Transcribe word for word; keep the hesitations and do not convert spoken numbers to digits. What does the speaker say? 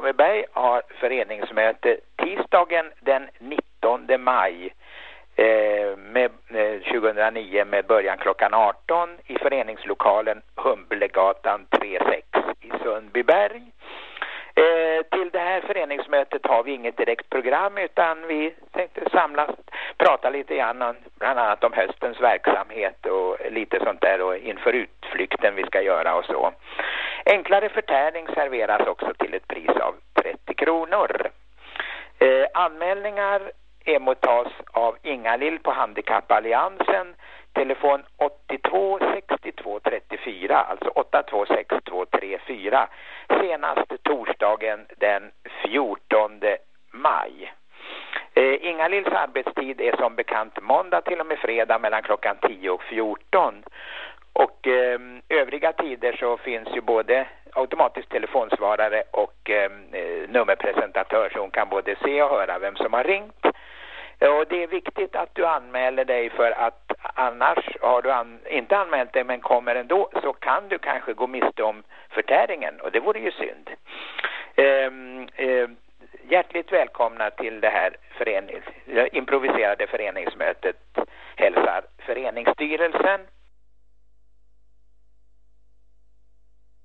Sundbyberg har föreningsmöte tisdagen den nittonde maj eh, med, eh, tjugohundranio med början klockan arton i föreningslokalen Humblegatan tre sex i Sundbyberg. Eh, till det här föreningsmötet har vi inget direkt program, utan vi tänkte samlas, prata lite grann om, bland annat om höstens verksamhet och lite sånt där, och inför utflykten vi ska göra och så. Enklare förtäring serveras också till ett pris av trettio kronor. Eh, anmälningar emottas av Inga-Lill på Handikappalliansen, telefon åttiotvå sextiotvå trettiofyra, alltså åttiotvå sextiotvå trettiofyra, senast torsdagen den fjortonde maj. Eh, Inga-Lills arbetstid är som bekant måndag till och med fredag mellan klockan tio och fjorton. Och eh, övriga tider så finns ju både automatisk telefonsvarare och eh, nummerpresentatör, så hon kan både se och höra vem som har ringt. Och det är viktigt att du anmäler dig, för att annars har du an- inte anmält dig men kommer ändå, så kan du kanske gå miste om förtäringen, och det vore ju synd. Ehm, eh, hjärtligt välkomna till det här förenings- improviserade föreningsmötet hälsar föreningsstyrelsen.